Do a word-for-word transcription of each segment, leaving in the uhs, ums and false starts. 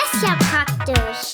Das ist ja praktisch.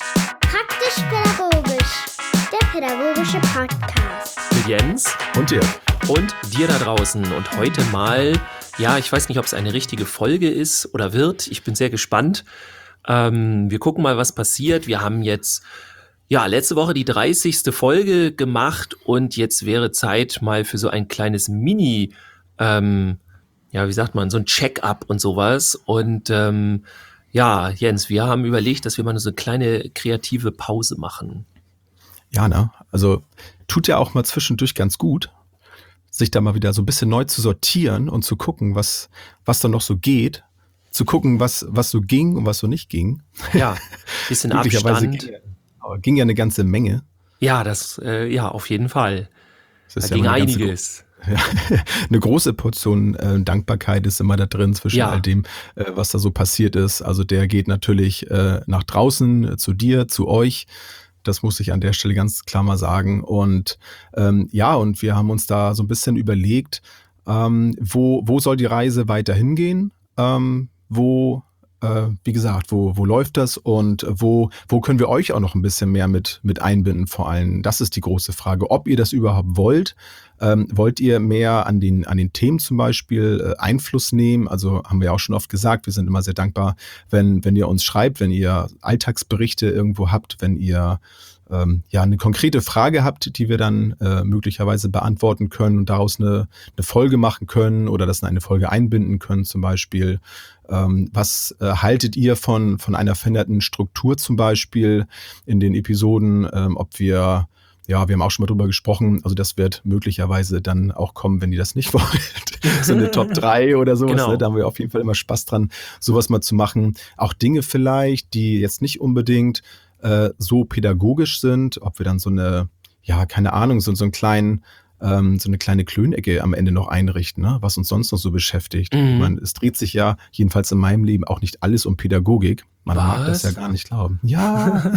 Praktisch-pädagogisch. Der pädagogische Podcast. Mit Jens und dir. Und dir da draußen. Und heute mal, ja, ich weiß nicht, ob es eine richtige Folge ist oder wird. Ich bin sehr gespannt. Ähm, wir gucken mal, was passiert. Wir haben jetzt, ja, letzte Woche die dreißigste Folge gemacht und jetzt wäre Zeit mal für so ein kleines Mini, ähm, ja, wie sagt man, so ein Check-up und sowas. Und ähm, ja, Jens, wir haben überlegt, dass wir mal so eine kleine kreative Pause machen. Ja, ne? Also tut ja auch mal zwischendurch ganz gut, sich da mal wieder so ein bisschen neu zu sortieren und zu gucken, was, was da noch so geht. Zu gucken, was, was so ging und was so nicht ging. Ja, bisschen Abstand. Ging, ging ja eine ganze Menge. Ja, das, äh, ja, auf jeden Fall. Das ist da ja ging eine einiges. Ja, eine große Portion äh, Dankbarkeit ist immer da drin zwischen Ja. all dem, äh, was da so passiert ist. Also der geht natürlich äh, nach draußen, äh, zu dir, zu euch. Das muss ich an der Stelle ganz klar mal sagen. Und ähm, ja, und wir haben uns da so ein bisschen überlegt, ähm, wo, wo soll die Reise weiter hingehen? Ähm, wo, äh, wie gesagt, wo, wo läuft das und wo, wo können wir euch auch noch ein bisschen mehr mit, mit einbinden vor allem? Das ist die große Frage, ob ihr das überhaupt wollt. Ähm, wollt ihr mehr an den, an den Themen zum Beispiel äh, Einfluss nehmen? Also haben wir ja auch schon oft gesagt, wir sind immer sehr dankbar, wenn, wenn ihr uns schreibt, wenn ihr Alltagsberichte irgendwo habt, wenn ihr ähm, ja eine konkrete Frage habt, die wir dann äh, möglicherweise beantworten können und daraus eine, eine Folge machen können oder das in eine Folge einbinden können zum Beispiel. Ähm, was äh, haltet ihr von, von einer veränderten Struktur zum Beispiel in den Episoden, ähm, ob wir Ja, wir haben auch schon mal drüber gesprochen, also das wird möglicherweise dann auch kommen, wenn ihr das nicht wollt. So eine Top drei oder sowas, Genau. ne? Da haben wir auf jeden Fall immer Spaß dran, sowas mal zu machen. Auch Dinge vielleicht, die jetzt nicht unbedingt äh, so pädagogisch sind, ob wir dann so eine, ja, keine Ahnung, so, so einen kleinen, ähm, so eine kleine Klönecke am Ende noch einrichten, ne? Was uns sonst noch so beschäftigt. Mhm. Ich meine, es dreht sich ja, jedenfalls in meinem Leben, auch nicht alles um Pädagogik. Man Was? mag das ja gar nicht glauben. Ja.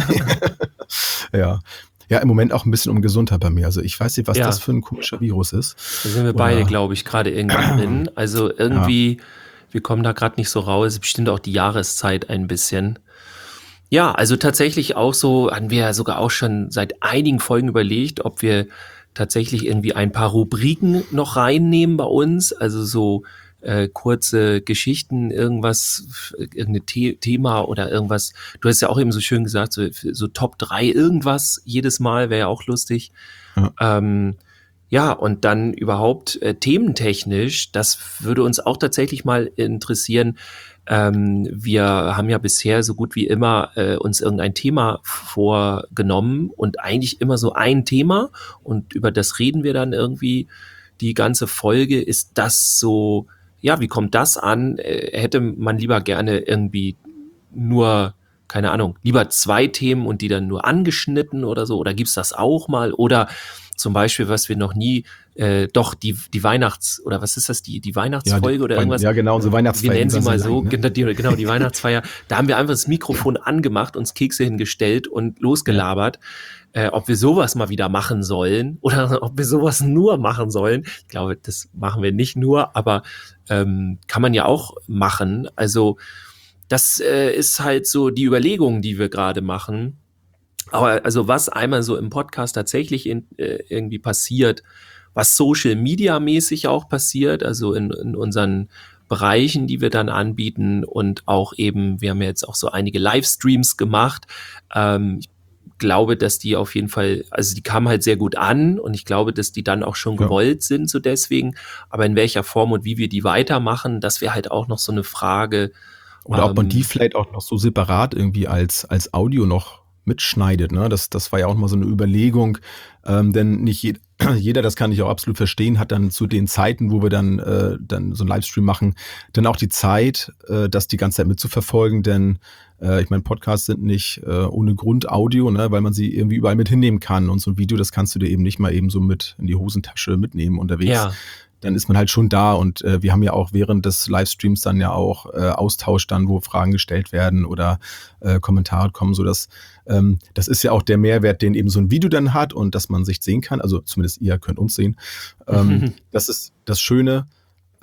Ja. Ja, im Moment auch ein bisschen um Gesundheit bei mir. Also ich weiß nicht, was Ja. das für ein komischer Virus ist. Da sind wir Oder- beide, glaube ich, gerade irgendwie drin. Also irgendwie, wir kommen da gerade nicht so raus. Es ist bestimmt auch die Jahreszeit ein bisschen. Ja, also tatsächlich auch so, haben wir ja sogar auch schon seit einigen Folgen überlegt, ob wir tatsächlich irgendwie ein paar Rubriken noch reinnehmen bei uns. Also so äh, kurze Geschichten, irgendwas, irgendein The- Thema oder irgendwas. Du hast ja auch eben so schön gesagt, so, so Top drei irgendwas jedes Mal wäre ja auch lustig. Ja. Ähm, ja, und dann überhaupt äh, thementechnisch, das würde uns auch tatsächlich mal interessieren. Ähm, wir haben ja bisher so gut wie immer äh, uns irgendein Thema vorgenommen und eigentlich immer so ein Thema und über das reden wir dann irgendwie die ganze Folge. Ist das so, ja, wie kommt das an? Äh, hätte man lieber gerne irgendwie nur, keine Ahnung, lieber zwei Themen und die dann nur angeschnitten oder so? Oder gibt's das auch mal? Oder zum Beispiel, was wir noch nie, äh, doch die die Weihnachts- oder was ist das, die die Weihnachtsfolge Ja, die- oder irgendwas? ja, genau, unsere Weihnachtsfeier, Wir nennen sie die mal sind so, lang, ne? genau, die, genau, die Weihnachtsfeier. Da haben wir einfach das Mikrofon angemacht, uns Kekse hingestellt und losgelabert. Äh, ob wir sowas mal wieder machen sollen oder ob wir sowas nur machen sollen. Ich glaube, das machen wir nicht nur, aber ähm, kann man ja auch machen. Also das äh, ist halt so die Überlegung, die wir gerade machen. Aber also was einmal so im Podcast tatsächlich in, äh, irgendwie passiert, was Social Media mäßig auch passiert, also in, in unseren Bereichen, die wir dann anbieten und auch eben, wir haben ja jetzt auch so einige Livestreams gemacht. Ähm, ich glaube, dass die auf jeden Fall, also die kamen halt sehr gut an und ich glaube, dass die dann auch schon Ja. gewollt sind, so deswegen. Aber in welcher Form und wie wir die weitermachen, das wäre halt auch noch so eine Frage. Oder ob man Ähm, die vielleicht auch noch so separat irgendwie als, als Audio noch mitschneidet. Ne? Das, das war ja auch mal so eine Überlegung. Ähm, denn nicht je, jeder, das kann ich auch absolut verstehen, hat dann zu den Zeiten, wo wir dann, äh, dann so einen Livestream machen, dann auch die Zeit, äh, das die ganze Zeit mitzuverfolgen. Denn äh, ich meine, Podcasts sind nicht äh, ohne Grund Audio, ne? Weil man sie irgendwie überall mit hinnehmen kann. Und so ein Video, das kannst du dir eben nicht mal eben so mit in die Hosentasche mitnehmen unterwegs. ja, Dann ist man halt schon da und äh, wir haben ja auch während des Livestreams dann ja auch äh, Austausch dann, wo Fragen gestellt werden oder äh, Kommentare kommen, so dass ähm, das ist ja auch der Mehrwert, den eben so ein Video dann hat und dass man sich sehen kann, also zumindest ihr könnt uns sehen. Ähm, das ist das Schöne.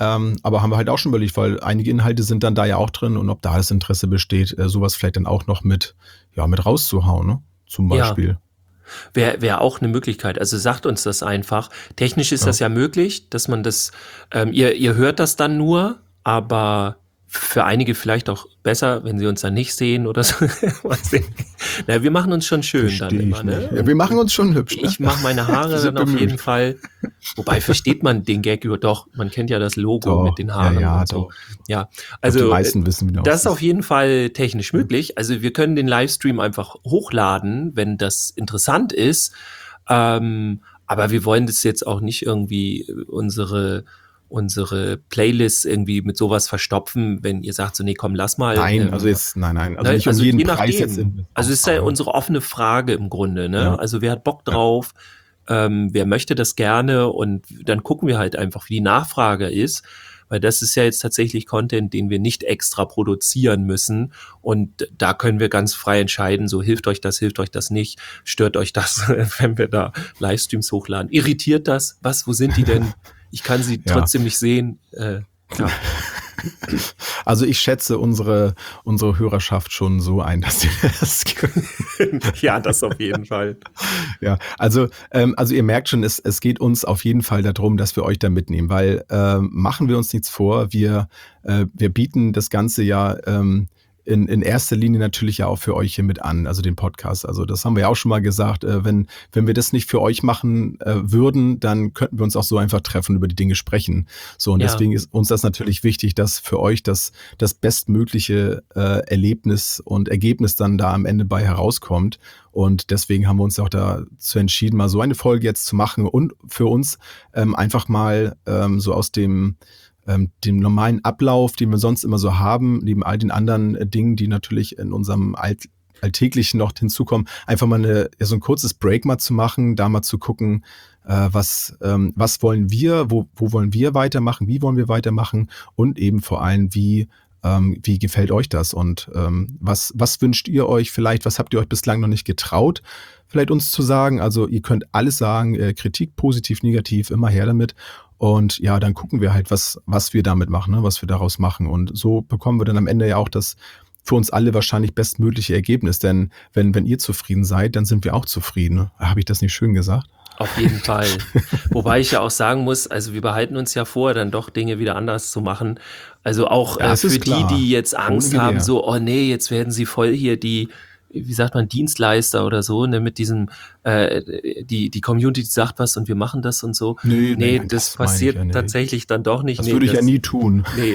Ähm, aber haben wir halt auch schon überlegt, weil einige Inhalte sind dann da ja auch drin und ob da das Interesse besteht, äh, sowas vielleicht dann auch noch mit, ja, mit rauszuhauen, ne? Zum Beispiel. Ja. Wäre wär auch eine Möglichkeit. Also sagt uns das einfach. Technisch ist Ja. das ja möglich, dass man das, ähm, ihr, ihr hört das dann nur, aber für einige vielleicht auch besser, wenn sie uns dann nicht sehen oder so. Mal sehen. Na, wir machen uns schon schön Versteh dann immer, ich ne? nicht. Ja, wir machen uns schon hübsch. Ne? Ich mache meine Wir Haare sind dann auf bemüht. jeden Fall. Wobei versteht man den Gag über doch, man kennt ja das Logo Doch, mit den Haaren ja, ja, und so. doch. Ja, Also, also die meisten wissen, wie das ist das auf jeden Fall technisch möglich. Also wir können den Livestream einfach hochladen, wenn das interessant ist. Ähm, aber wir wollen das jetzt auch nicht irgendwie äh, unsere unsere Playlists irgendwie mit sowas verstopfen, wenn ihr sagt so, nee, komm, lass mal. Nein, ähm, also jetzt, nein, nein, also ne, nicht um also jeden je Preis jetzt. nachdem. In Also es ist ja Ausbau. unsere offene Frage im Grunde, ne? Ja. Also wer hat Bock drauf? Ähm, wer möchte das gerne? Und dann gucken wir halt einfach, wie die Nachfrage ist. Weil das ist ja jetzt tatsächlich Content, den wir nicht extra produzieren müssen. Und da können wir ganz frei entscheiden, so hilft euch das, hilft euch das nicht, stört euch das, wenn wir da Livestreams hochladen. Irritiert das? Was, wo sind die denn? Ich kann sie Ja. trotzdem nicht sehen. Äh, ja. Also ich schätze unsere, unsere Hörerschaft schon so ein, dass sie das können. Ja, das auf jeden Fall. Ja, also, ähm, also ihr merkt schon, es, es geht uns auf jeden Fall darum, dass wir euch da mitnehmen, weil ähm, machen wir uns nichts vor, wir, äh, wir bieten das Ganze ja ähm, in, in erster Linie natürlich ja auch für euch hier mit an, also den Podcast. Also das haben wir ja auch schon mal gesagt, äh, wenn, wenn wir das nicht für euch machen äh, würden, dann könnten wir uns auch so einfach treffen, über die Dinge sprechen. So, und Ja. deswegen ist uns das natürlich wichtig, dass für euch das, das bestmögliche äh, Erlebnis und Ergebnis dann da am Ende bei herauskommt. Und deswegen haben wir uns auch dazu entschieden, mal so eine Folge jetzt zu machen und für uns ähm, einfach mal ähm, so aus dem ähm, dem normalen Ablauf, den wir sonst immer so haben, neben all den anderen äh, Dingen, die natürlich in unserem Alt Alltäglichen noch hinzukommen, einfach mal eine, ja, so ein kurzes Break mal zu machen, da mal zu gucken, äh, was, ähm, was wollen wir, wo, wo wollen wir weitermachen, wie wollen wir weitermachen und eben vor allem, wie Ähm, wie gefällt euch das und ähm, was, was wünscht ihr euch vielleicht, was habt ihr euch bislang noch nicht getraut, vielleicht uns zu sagen? Also ihr könnt alles sagen, äh, Kritik, positiv, negativ, immer her damit. Und ja, dann gucken wir halt, was, was wir damit machen, ne? Was wir daraus machen. Und so bekommen wir dann am Ende ja auch das für uns alle wahrscheinlich bestmögliche Ergebnis. Denn wenn, wenn ihr zufrieden seid, dann sind wir auch zufrieden. Ne? Habe ich das nicht schön gesagt? Auf jeden Fall. Wobei ich ja auch sagen muss, also wir behalten uns ja vor, dann doch Dinge wieder anders zu machen. Also auch Ja, äh, das ist für klar. die, die jetzt Angst Ohne haben, Gewehr. so, oh nee, jetzt werden sie voll hier die, wie sagt man, Dienstleister oder so, ne, mit diesem, äh, die, die Community sagt was und wir machen das und so. Nee, Nee, nein, das, das meine ich passiert ja nicht. tatsächlich dann doch nicht. Das nee, würde ich ja nie tun. Nee.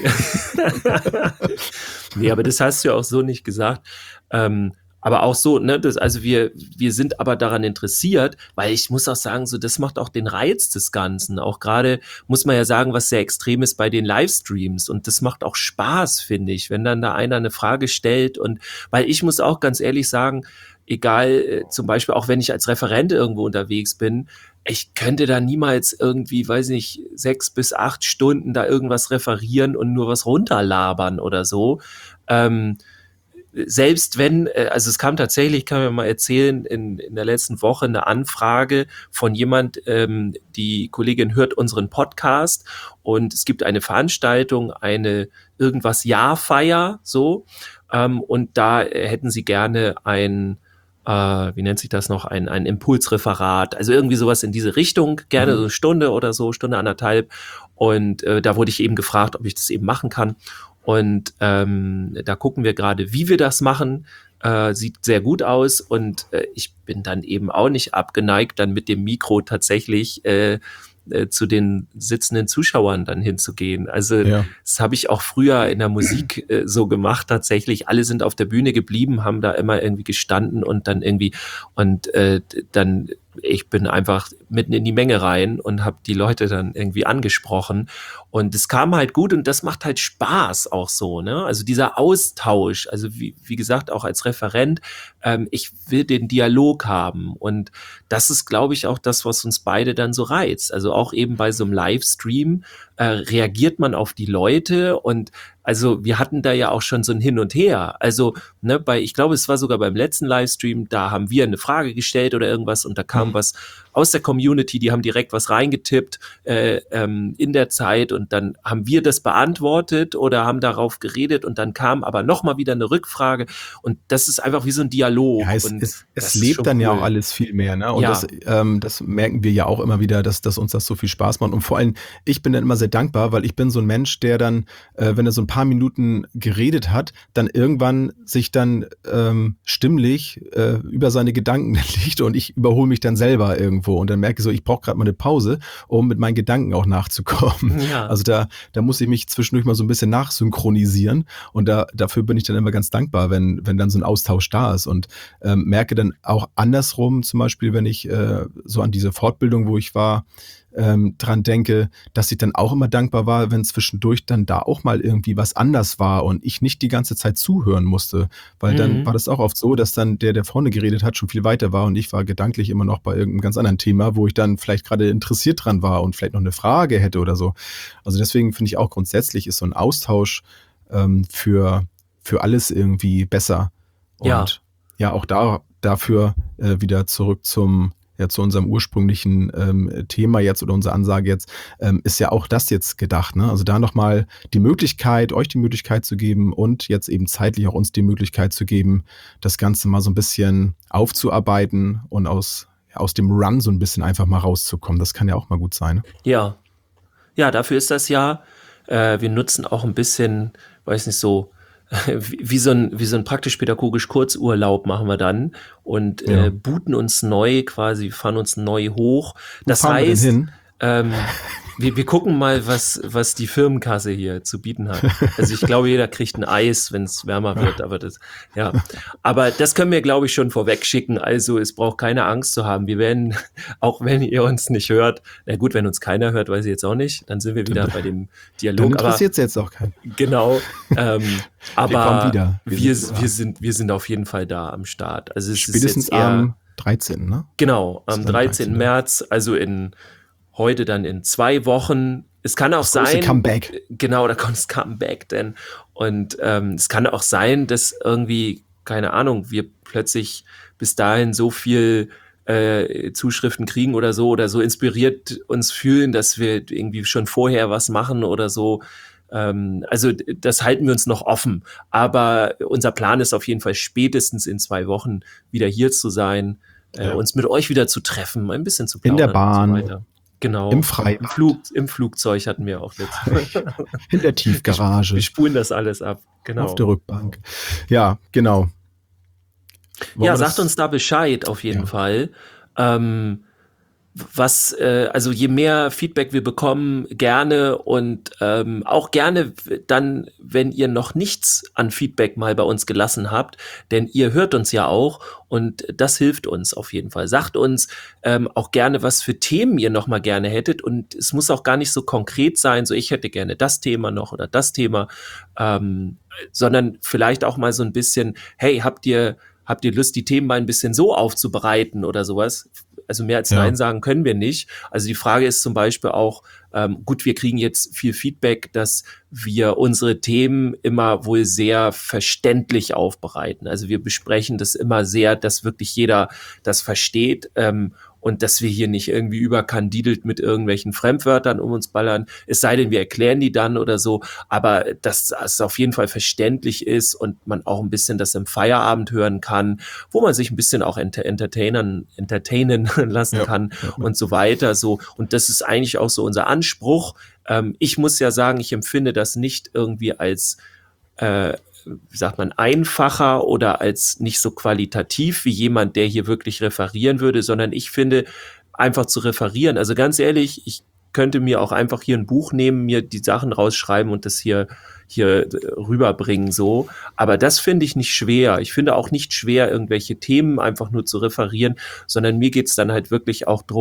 Nee, aber das hast du ja auch so nicht gesagt. Ähm, aber auch so, ne, das, also wir, wir sind aber daran interessiert, weil ich muss auch sagen, so, das macht auch den Reiz des Ganzen. Auch gerade muss man ja sagen, was sehr extrem ist bei den Livestreams. Und das macht auch Spaß, finde ich, wenn dann da einer eine Frage stellt. Und weil ich muss auch ganz ehrlich sagen, egal, äh, zum Beispiel auch wenn ich als Referent irgendwo unterwegs bin, ich könnte da niemals irgendwie, weiß nicht, sechs bis acht Stunden da irgendwas referieren und nur was runterlabern oder so. Ähm, selbst wenn, äh, also es kam tatsächlich, kann man mal erzählen, in, in der letzten Woche eine Anfrage von jemand, ähm, die Kollegin hört unseren Podcast und es gibt eine Veranstaltung, eine irgendwas Jahrfeier, so, ähm, und da äh, hätten sie gerne ein, äh, wie nennt sich das noch, ein, ein Impulsreferat, also irgendwie sowas in diese Richtung, gerne Mhm. so eine Stunde oder so, Stunde anderthalb, und äh, da wurde ich eben gefragt, ob ich das eben machen kann. Und ähm, da gucken wir gerade, wie wir das machen. Äh, sieht sehr gut aus und äh, ich bin dann eben auch nicht abgeneigt, dann mit dem Mikro tatsächlich äh, äh, zu den sitzenden Zuschauern dann hinzugehen. Also Ja. das habe ich auch früher in der Musik äh, so gemacht tatsächlich. Alle sind auf der Bühne geblieben, haben da immer irgendwie gestanden und dann irgendwie und äh, dann ich bin einfach mitten in die Menge rein und habe die Leute dann irgendwie angesprochen und es kam halt gut und das macht halt Spaß auch so, ne? Also dieser Austausch, also wie, wie gesagt, auch als Referent, ähm, ich will den Dialog haben und das ist, glaube ich, auch das, was uns beide dann so reizt. Also auch eben bei so einem Livestream, äh, reagiert man auf die Leute? Und also wir hatten da ja auch schon so ein Hin und Her. Also ne, bei, ich glaube, es war sogar beim letzten Livestream, da haben wir eine Frage gestellt oder irgendwas und da kam mhm. was aus der Community, die haben direkt was reingetippt äh, ähm, in der Zeit und dann haben wir das beantwortet oder haben darauf geredet und dann kam aber nochmal wieder eine Rückfrage und das ist einfach wie so ein Dialog. Ja, es, und es, es lebt dann cool. ja auch alles viel mehr, ne? Und ja. das, ähm, das merken wir ja auch immer wieder, dass, dass uns das so viel Spaß macht und vor allem, ich bin dann immer sehr dankbar, weil ich bin so ein Mensch, der dann, äh, wenn er so ein paar Minuten geredet hat, dann irgendwann sich dann ähm, stimmlich äh, über seine Gedanken liegt und ich überhole mich dann selber irgendwo und dann merke ich so, ich brauche gerade mal eine Pause, um mit meinen Gedanken auch nachzukommen. Ja. Also da, da muss ich mich zwischendurch mal so ein bisschen nachsynchronisieren und da, dafür bin ich dann immer ganz dankbar, wenn, wenn dann so ein Austausch da ist und ähm, merke dann auch andersrum, zum Beispiel, wenn ich äh, so an diese Fortbildung, wo ich war, ähm, dran denke, dass ich dann auch immer dankbar war, wenn zwischendurch dann da auch mal irgendwie was anders war und ich nicht die ganze Zeit zuhören musste, weil mhm. dann war das auch oft so, dass dann der, der vorne geredet hat, schon viel weiter war und ich war gedanklich immer noch bei irgendeinem ganz anderen Thema, wo ich dann vielleicht gerade interessiert dran war und vielleicht noch eine Frage hätte oder so. Also deswegen finde ich auch grundsätzlich ist so ein Austausch ähm, für, für alles irgendwie besser. Und ja, ja auch da dafür äh, wieder zurück zum ja zu unserem ursprünglichen ähm, Thema jetzt oder unsere Ansage jetzt, ähm, ist ja auch das jetzt gedacht. Ne? Also da nochmal die Möglichkeit, euch die Möglichkeit zu geben und jetzt eben zeitlich auch uns die Möglichkeit zu geben, das Ganze mal so ein bisschen aufzuarbeiten und aus, ja, aus dem Run so ein bisschen einfach mal rauszukommen. Das kann ja auch mal gut sein. Ne? Ja, ja, dafür ist das ja. Äh, wir nutzen auch ein bisschen, weiß nicht, so Wie, wie so ein, wie so ein praktisch-pädagogisch Kurzurlaub machen wir dann und ja. äh, booten uns neu quasi, fahren uns neu hoch. Das Wo fahren heißt, wir denn hin? Ähm, wir, wir gucken mal, was, was die Firmenkasse hier zu bieten hat. Also ich glaube, jeder kriegt ein Eis, wenn es wärmer wird, aber das, ja. Aber das können wir, glaube ich, schon vorweg schicken. Also es braucht keine Angst zu haben. Wir werden, auch wenn ihr uns nicht hört, na gut, wenn uns keiner hört, weiß ich jetzt auch nicht, dann sind wir wieder bei dem Dialog. Dann interessiert es jetzt auch keinen. Genau. Ähm, aber wir kommen wieder. Wir, wir, sind, wir, sind, wir sind auf jeden Fall da am Start. Also es Spätestens ist jetzt eher, am dreizehnten, ne? Genau, am dreizehnten März, also in heute dann in zwei Wochen. Es kann auch das sein, Comeback. Genau, da kommt das Comeback denn. Und ähm, es kann auch sein, dass irgendwie, keine Ahnung, wir plötzlich bis dahin so viel äh, Zuschriften kriegen oder so oder so inspiriert uns fühlen, dass wir irgendwie schon vorher was machen oder so. Ähm, also das halten wir uns noch offen. Aber unser Plan ist auf jeden Fall spätestens in zwei Wochen wieder hier zu sein, äh, ja. uns mit euch wieder zu treffen, ein bisschen zu plaudern. In der Bahn. Und so weiter. Genau. Im Freibad. Im, Flug, Im Flugzeug hatten wir auch letztes In der Tiefgarage. Wir spulen das alles ab. Genau. Auf der Rückbank. Ja, genau. Wollen ja, sagt uns da Bescheid auf jeden ja. Fall. Ähm, was, äh, also je mehr Feedback wir bekommen, gerne und ähm, auch gerne dann, wenn ihr noch nichts an Feedback mal bei uns gelassen habt, denn ihr hört uns ja auch und das hilft uns auf jeden Fall. Sagt uns ähm, auch gerne, was für Themen ihr noch mal gerne hättet und es muss auch gar nicht so konkret sein, so ich hätte gerne das Thema noch oder das Thema, ähm, sondern vielleicht auch mal so ein bisschen, hey, habt ihr Habt ihr Lust, die Themen mal ein bisschen so aufzubereiten oder sowas? Also mehr als ja. Nein sagen können wir nicht. Also die Frage ist zum Beispiel auch, ähm, gut, wir kriegen jetzt viel Feedback, dass wir unsere Themen immer wohl sehr verständlich aufbereiten. Also wir besprechen das immer sehr, dass wirklich jeder das versteht. Ähm, und dass wir hier nicht irgendwie überkandidelt mit irgendwelchen Fremdwörtern um uns ballern, es sei denn, wir erklären die dann oder so, aber dass es auf jeden Fall verständlich ist und man auch ein bisschen das im Feierabend hören kann, wo man sich ein bisschen auch enter- entertainen, entertainen lassen ja, kann ja. und so weiter. So. Und das ist eigentlich auch so unser Anspruch. Ähm, ich muss ja sagen, ich empfinde das nicht irgendwie als äh, wie sagt man, einfacher oder als nicht so qualitativ wie jemand, der hier wirklich referieren würde, sondern ich finde, einfach zu referieren, also ganz ehrlich, ich könnte mir auch einfach hier ein Buch nehmen, mir die Sachen rausschreiben und das hier hier rüberbringen, so. Aber das finde ich nicht schwer. Ich finde auch nicht schwer, irgendwelche Themen einfach nur zu referieren, sondern mir geht's dann halt wirklich auch drum,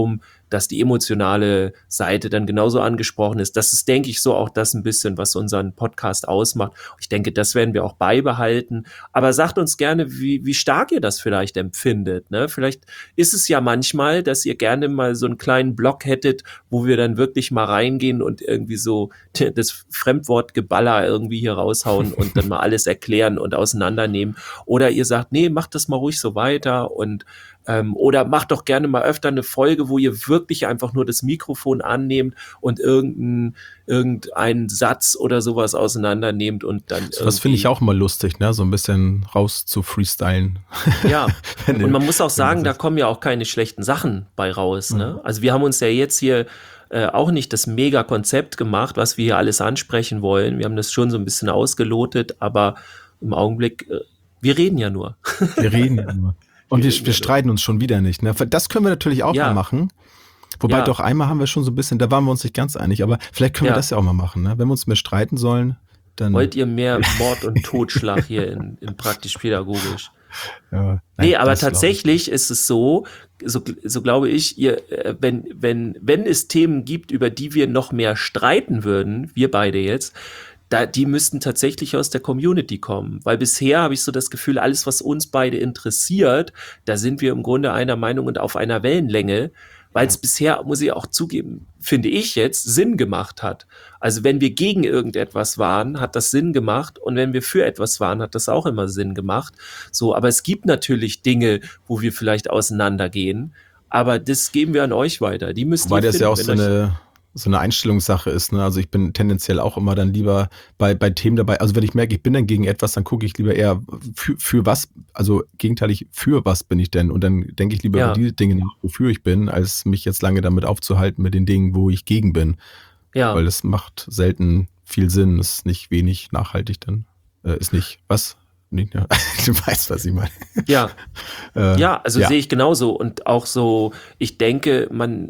dass die emotionale Seite dann genauso angesprochen ist. Das ist, denke ich, so auch das ein bisschen, was unseren Podcast ausmacht. Ich denke, das werden wir auch beibehalten. Aber sagt uns gerne, wie, wie stark ihr das vielleicht empfindet. Ne? Vielleicht ist es ja manchmal, dass ihr gerne mal so einen kleinen Blog hättet, wo wir dann wirklich mal reingehen und irgendwie so das Fremdwortgeballer irgendwie hier raushauen und dann mal alles erklären und auseinandernehmen. Oder ihr sagt, nee, macht das mal ruhig so weiter und ähm, oder macht doch gerne mal öfter eine Folge, wo ihr wirklich einfach nur das Mikrofon annehmt und irgendeinen irgendeinen Satz oder sowas auseinandernehmt und dann das finde ich auch immer lustig, ne? So ein bisschen raus zu freestylen. Ja, und man muss auch sagen, da kommen ja auch keine schlechten Sachen bei raus, ne? Also wir haben uns ja jetzt hier äh, auch nicht das Mega-Konzept gemacht, was wir hier alles ansprechen wollen. Wir haben das schon so ein bisschen ausgelotet, aber im Augenblick, äh, wir reden ja nur. Wir reden ja nur. Und wir, wir, wir streiten uns schon wieder nicht. Ne? Das können wir natürlich auch ja. mal machen. Wobei ja. doch einmal haben wir schon so ein bisschen, da waren wir uns nicht ganz einig, aber vielleicht können ja. wir das ja auch mal machen. Ne? Wenn wir uns mehr streiten sollen, dann... Wollt ihr mehr Mord und Totschlag hier in, in praktisch-pädagogisch? Ja, nein, nee, aber tatsächlich ist es so, so, so glaube ich, ihr, wenn, wenn, wenn es Themen gibt, über die wir noch mehr streiten würden, wir beide jetzt, Da, die müssten tatsächlich aus der Community kommen, weil bisher habe ich so das Gefühl, alles, was uns beide interessiert, da sind wir im Grunde einer Meinung und auf einer Wellenlänge, weil es ja. bisher, muss ich auch zugeben, finde ich jetzt, Sinn gemacht hat. Also wenn wir gegen irgendetwas waren, hat das Sinn gemacht und wenn wir für etwas waren, hat das auch immer Sinn gemacht. So, aber es gibt natürlich Dinge, wo wir vielleicht auseinandergehen, aber das geben wir an euch weiter. Die müsst Wobei ihr das finden, ja auch so eine... so eine Einstellungssache ist. Ne? Also ich bin tendenziell auch immer dann lieber bei, bei Themen dabei. Also wenn ich merke, ich bin dann gegen etwas, dann gucke ich lieber eher für, für was, also gegenteilig, für was bin ich denn? Und dann denke ich lieber Ja. über diese Dinge nach, wofür ich bin, als mich jetzt lange damit aufzuhalten mit den Dingen, wo ich gegen bin. Ja. Weil das macht selten viel Sinn, ist nicht wenig nachhaltig dann. Äh, ist nicht, was? Nicht, ja. Du weißt, was ich meine. Ja, äh, ja, also ja. sehe ich genauso und auch so, ich denke, man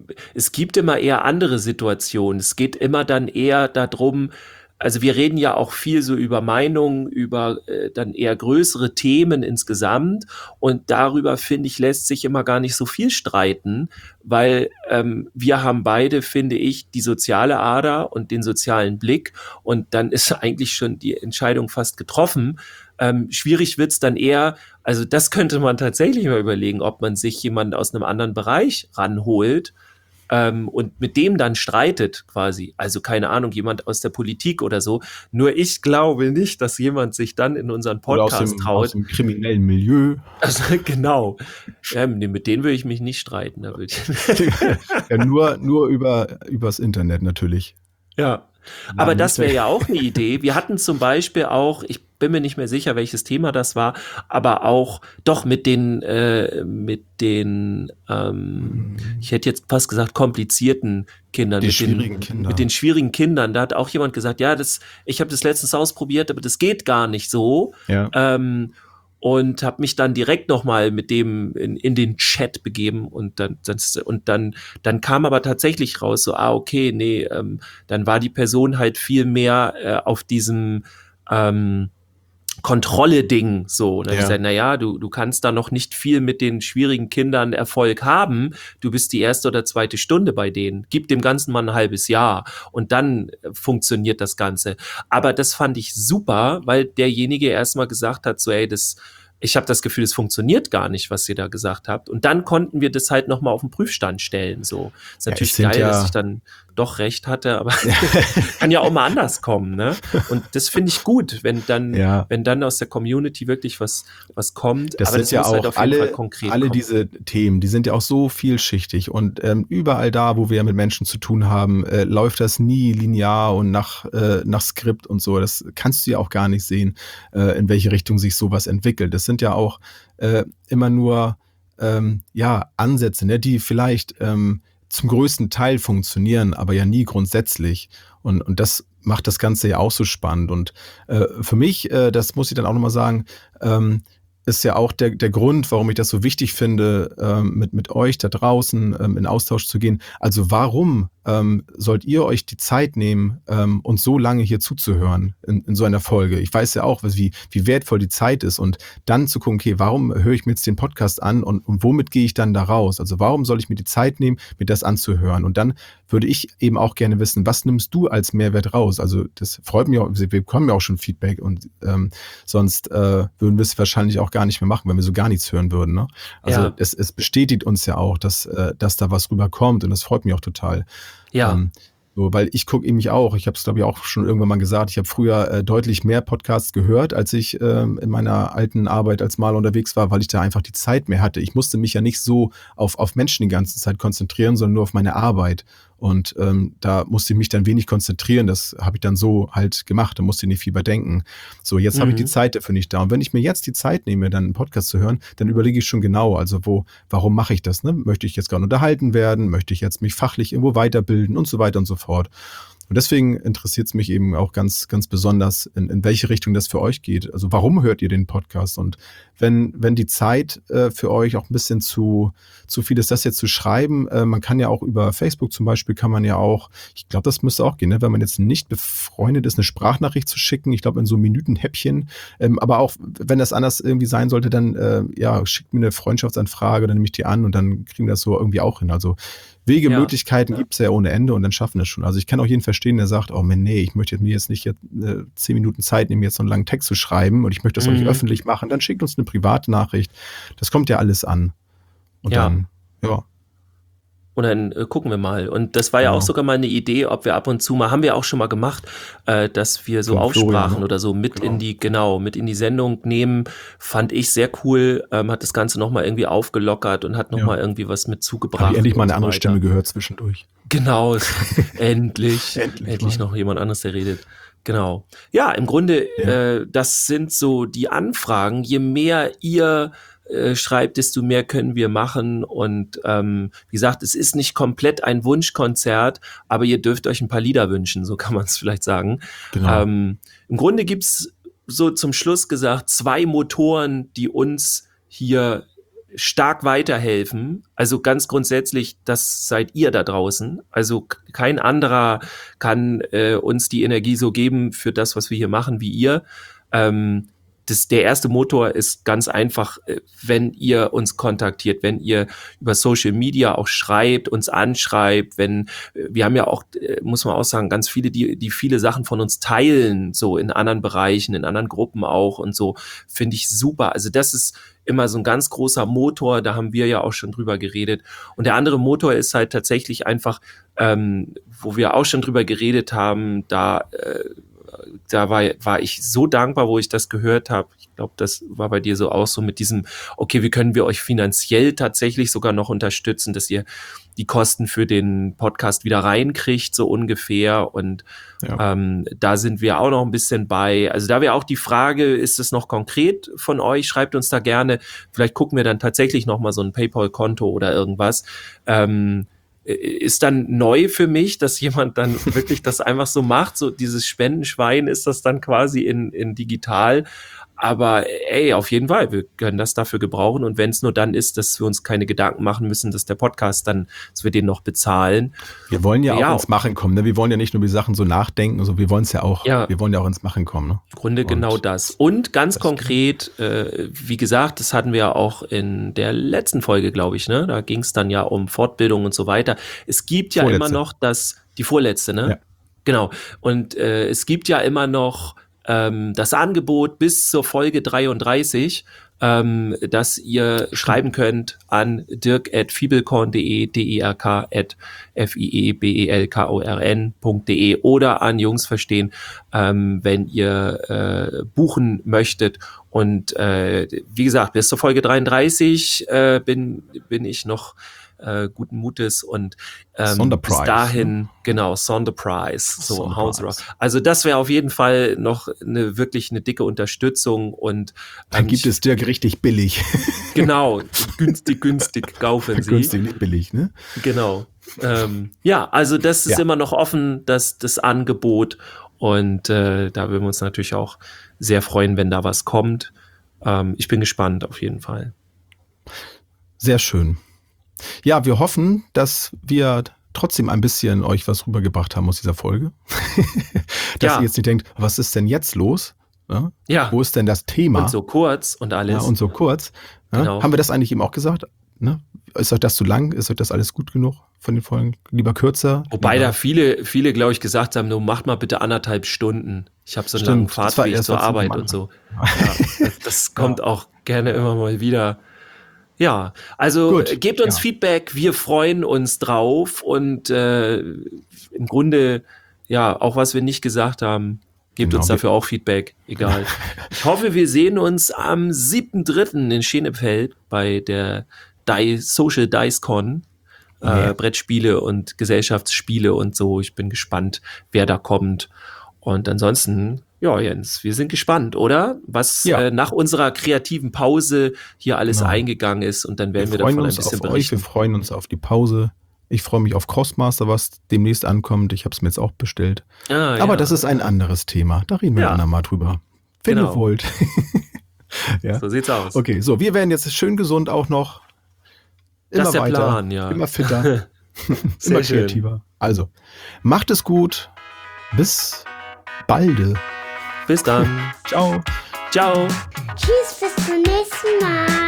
es gibt immer eher andere Situationen. Es geht immer dann eher darum, also wir reden ja auch viel so über Meinungen, über äh, dann eher größere Themen insgesamt und darüber, finde ich, lässt sich immer gar nicht so viel streiten, weil ähm, wir haben beide, finde ich, die soziale Ader und den sozialen Blick und dann ist eigentlich schon die Entscheidung fast getroffen. Ähm, schwierig wird's dann eher, also das könnte man tatsächlich mal überlegen, ob man sich jemanden aus einem anderen Bereich ranholt ähm, und mit dem dann streitet quasi. Also keine Ahnung, jemand aus der Politik oder so. Nur ich glaube nicht, dass jemand sich dann in unseren Podcast oder aus dem, traut. Aus dem kriminellen Milieu. Also genau. Ähm, nee, mit denen würde ich mich nicht streiten. Da würde ich ja, nur, nur über übers Internet natürlich. Ja. Aber das wäre ja auch eine Idee. Wir hatten zum Beispiel auch, ich bin mir nicht mehr sicher, welches Thema das war, aber auch doch mit den, äh, mit den, ähm, ich hätte jetzt fast gesagt, komplizierten Kindern. Die mit schwierigen den, Kinder. Mit den schwierigen Kindern. Da hat auch jemand gesagt, ja, das, ich habe das letztens ausprobiert, aber das geht gar nicht so. Ja. Ähm, und habe mich dann direkt nochmal mit dem in, in den Chat begeben und dann das, und dann dann kam aber tatsächlich raus so ah okay nee ähm, dann war die Person halt viel mehr äh, auf diesem ähm, Kontrolle-Ding so. Und dann Ja. hab ich gesagt, naja, du, du kannst da noch nicht viel mit den schwierigen Kindern Erfolg haben. Du bist die erste oder zweite Stunde bei denen. Gib dem Ganzen mal ein halbes Jahr und dann äh, funktioniert das Ganze. Aber das fand ich super, weil derjenige erstmal gesagt hat, so ey, das ich habe das Gefühl, es funktioniert gar nicht, was ihr da gesagt habt. Und dann konnten wir das halt nochmal auf den Prüfstand stellen. So ist Ja, natürlich es sind geil, ja- dass ich dann doch recht hatte, aber kann ja auch mal anders kommen, ne? Und das finde ich gut, wenn dann, Ja. wenn dann aus der Community wirklich was, was kommt. Das aber sind das ja muss auch halt auf jeden alle, Fall konkret alle kommen. diese Themen, die sind ja auch so vielschichtig und ähm, überall da, wo wir mit Menschen zu tun haben, äh, läuft das nie linear und nach, äh, nach Skript und so. Das kannst du ja auch gar nicht sehen, äh, in welche Richtung sich sowas entwickelt. Das sind ja auch äh, immer nur ähm, ja, Ansätze, ne, die vielleicht ähm, zum größten Teil funktionieren, aber ja nie grundsätzlich. Und, und das macht das Ganze ja auch so spannend. Und äh, für mich, äh, das muss ich dann auch nochmal sagen, ähm, ist ja auch der, der Grund, warum ich das so wichtig finde, ähm, mit, mit euch da draußen ähm, in Austausch zu gehen. Also warum ähm, sollt ihr euch die Zeit nehmen, ähm, uns so lange hier zuzuhören in, in so einer Folge. Ich weiß ja auch, wie, wie wertvoll die Zeit ist und dann zu gucken, okay, warum höre ich mir jetzt den Podcast an und, und womit gehe ich dann da raus? Also warum soll ich mir die Zeit nehmen, mir das anzuhören? Und dann würde ich eben auch gerne wissen, was nimmst du als Mehrwert raus? Also das freut mich auch, wir bekommen ja auch schon Feedback und ähm, sonst äh, würden wir es wahrscheinlich auch gar nicht mehr machen, wenn wir so gar nichts hören würden. Ne? Also Ja. es, es bestätigt uns ja auch, dass, äh, dass da was rüberkommt und das freut mich auch total. Ja. Ähm, so, weil ich gucke mich auch, ich habe es glaube ich auch schon irgendwann mal gesagt, ich habe früher äh, deutlich mehr Podcasts gehört, als ich ähm, in meiner alten Arbeit als Maler unterwegs war, weil ich da einfach die Zeit mehr hatte. Ich musste mich ja nicht so auf, auf Menschen die ganze Zeit konzentrieren, sondern nur auf meine Arbeit. Und ähm, da musste ich mich dann wenig konzentrieren. Das habe ich dann so halt gemacht. Da musste ich nicht viel überdenken. So, jetzt mhm. habe ich die Zeit dafür nicht da. Und wenn ich mir jetzt die Zeit nehme, dann einen Podcast zu hören, dann überlege ich schon genau, also wo, warum mache ich das? Ne? Möchte ich jetzt gerade unterhalten werden? Möchte ich jetzt mich fachlich irgendwo weiterbilden und so weiter und so fort? Und deswegen interessiert es mich eben auch ganz, ganz besonders, in, in welche Richtung das für euch geht. Also warum hört ihr den Podcast? Und wenn, wenn die Zeit äh, für euch auch ein bisschen zu, zu viel ist, das jetzt zu schreiben, äh, man kann ja auch über Facebook zum Beispiel, kann man ja auch, ich glaube, das müsste auch gehen, ne? Wenn man jetzt nicht befreundet ist, eine Sprachnachricht zu schicken, ich glaube in so Minutenhäppchen, ähm, aber auch, wenn das anders irgendwie sein sollte, dann äh, ja, schickt mir eine Freundschaftsanfrage, dann nehme ich die an und dann kriegen wir das so irgendwie auch hin. Also Wege, Ja. Möglichkeiten gibt es ja ohne Ende und dann schaffen wir es schon. Also ich kann auch jeden verstehen, der sagt, oh man, nee, ich möchte mir jetzt nicht jetzt, äh, zehn Minuten Zeit nehmen, jetzt so einen langen Text zu schreiben und ich möchte das auch nicht Mhm. öffentlich machen, dann schickt uns eine private Nachricht. Das kommt ja alles an. Und Ja. dann, ja. Und dann äh, gucken wir mal. Und das war ja Genau. auch sogar mal eine Idee, ob wir ab und zu mal, haben wir auch schon mal gemacht, äh, dass wir so Von Aufsprachen Florian, ne? oder so mit Genau. in die, genau, mit in die Sendung nehmen, fand ich sehr cool, ähm, hat das Ganze nochmal irgendwie aufgelockert und hat nochmal Ja. irgendwie was mit zugebracht. Habe ich endlich mal und eine so andere weiter. Stimme gehört zwischendurch. Genau, es- endlich, Endlich endlich mal. noch jemand anderes, der redet. Genau. Ja, im Grunde, Ja. äh, das sind so die Anfragen. Je mehr ihr äh, schreibt, desto mehr können wir machen. Und ähm, wie gesagt, es ist nicht komplett ein Wunschkonzert, aber ihr dürft euch ein paar Lieder wünschen, so kann man es vielleicht sagen. Genau. Ähm, Im Grunde gibt's so zum Schluss gesagt zwei Motoren, die uns hier stark weiterhelfen. Also ganz grundsätzlich, das seid ihr da draußen. Also k- kein anderer kann äh, uns die Energie so geben für das, was wir hier machen, wie ihr. Ähm, das, der erste Motor ist ganz einfach, äh, wenn ihr uns kontaktiert, wenn ihr über Social Media auch schreibt, uns anschreibt, wenn, äh, wir haben ja auch, äh, muss man auch sagen, ganz viele, die, die viele Sachen von uns teilen, so in anderen Bereichen, in anderen Gruppen auch und so, finde ich super. Also das ist immer so ein ganz großer Motor, da haben wir ja auch schon drüber geredet. Und der andere Motor ist halt tatsächlich einfach, ähm, wo wir auch schon drüber geredet haben, da äh, da war, war ich so dankbar, wo ich das gehört habe. Ich glaube, das war bei dir so auch so mit diesem, okay, wie können wir euch finanziell tatsächlich sogar noch unterstützen, dass ihr die Kosten für den Podcast wieder reinkriegt, so ungefähr. Und Ja. ähm, da sind wir auch noch ein bisschen bei. Also da wäre auch die Frage, ist es noch konkret von euch? Schreibt uns da gerne. Vielleicht gucken wir dann tatsächlich noch mal so ein PayPal-Konto oder irgendwas. Ähm, ist dann neu für mich, dass jemand dann wirklich das einfach so macht, so dieses Spendenschwein ist das dann quasi in, in digital, aber ey, auf jeden Fall, wir können das dafür gebrauchen und wenn es nur dann ist, dass wir uns keine Gedanken machen müssen, dass der Podcast dann, dass wir den noch bezahlen. Wir wollen ja auch Ja. ins Machen kommen. Ne? Wir wollen ja nicht nur über die Sachen so nachdenken, also wir wollen es ja auch, Ja. wir wollen ja auch ins Machen kommen. Ne? Im Grunde Und genau das. Und ganz das- konkret, äh, wie gesagt, das hatten wir ja auch in der letzten Folge, glaube ich, ne? Da ging es dann ja um Fortbildung und so weiter. Es gibt ja Vorletzte. immer noch das, die vorletzte, ne? Ja. Genau. Und äh, es gibt ja immer noch ähm, das Angebot bis zur Folge dreiunddreißig, ähm, dass ihr schreiben könnt an dirk at fiebelkorn punkt de, d i r k at f i e b e l k o r n punkt de oder an Jungs verstehen, ähm, wenn ihr äh, buchen möchtet. Und äh, wie gesagt, bis zur Folge dreiunddreißig äh, bin, bin ich noch äh, guten Mutes und ähm, Sonderpreis, bis dahin, genau, Sonderpreis, so Sonderpreis. hauen Sie raus. Also das wäre auf jeden Fall noch eine wirklich eine dicke Unterstützung und Dann ähm, gibt es Dirk richtig billig. genau, günstig, günstig kaufen Sie. Günstig, nicht billig, ne? Genau. Ähm, ja, also das ist Ja. immer noch offen, das, das Angebot. Und äh, da würden wir uns natürlich auch sehr freuen, wenn da was kommt. Ähm, ich bin gespannt auf jeden Fall. Sehr schön. Ja, wir hoffen, dass wir trotzdem ein bisschen euch was rübergebracht haben aus dieser Folge. Dass Ja. ihr jetzt nicht denkt, was ist denn jetzt los? Ja? Ja. Wo ist denn das Thema? Und so kurz und alles. Ja, und so kurz. Ja? Genau. Haben wir das eigentlich eben auch gesagt? Ne? Ist euch das zu lang? Ist euch das alles gut genug von den Folgen? Lieber kürzer? Wobei lieber da viele, viele, glaube ich, gesagt haben, du mach mal bitte anderthalb Stunden. Ich habe so einen Stimmt, langen das war Fahrtweg erst zur was am Arbeit Anfang. und so. Ja, das, das kommt auch gerne immer mal wieder. Ja, also Gut, äh, gebt uns ja. Feedback, wir freuen uns drauf und äh, im Grunde, ja, auch was wir nicht gesagt haben, gebt Genau, uns wir- dafür auch Feedback, egal. Ich hoffe, wir sehen uns am siebten dritten in Schenefeld bei der Die Social Dice Con. Ja. Äh, Brettspiele und Gesellschaftsspiele und so. Ich bin gespannt, wer da kommt. Und ansonsten, ja, Jens, wir sind gespannt, oder? Was Ja. äh, nach unserer kreativen Pause hier alles Genau. eingegangen ist. Und dann werden wir, Wir freuen davon ein uns bisschen auf euch, berichten. wir freuen uns auf die Pause. Ich freue mich auf Crossmaster, was demnächst ankommt. Ich habe es mir jetzt auch bestellt. Ah, Aber ja. das ist ein anderes Thema. Da reden wir Ja. ein andermal drüber. Wenn Genau. ihr wollt. Ja. So sieht's aus. Okay, so, wir werden jetzt schön gesund auch noch. Immer Das ist der weiter, Plan, ja. immer fitter, Sehr immer schön. kreativer. Also, macht es gut. Bis balde. Bis dann. Ciao. Ciao. Tschüss, bis zum nächsten Mal.